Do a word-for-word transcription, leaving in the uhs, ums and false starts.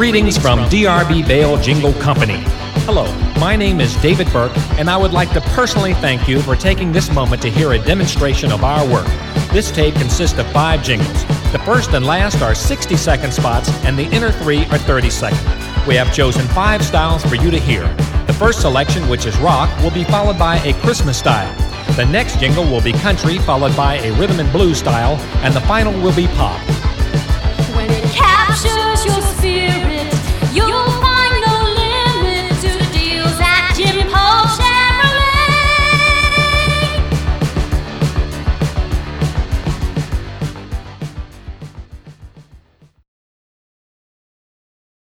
Greetings from D R B Bale Jingle Company. Hello, my name is David Burke, and I would like to personally thank you for taking this moment to hear a demonstration of our work. This tape consists of five jingles. The first and last are sixty second spots, and the inner three are thirty second. We have chosen five styles for you to hear. The first selection, which is rock, will be followed by a Christmas style. The next jingle will be country, followed by a rhythm and blues style, and the final will be pop. When it captures your spirit, your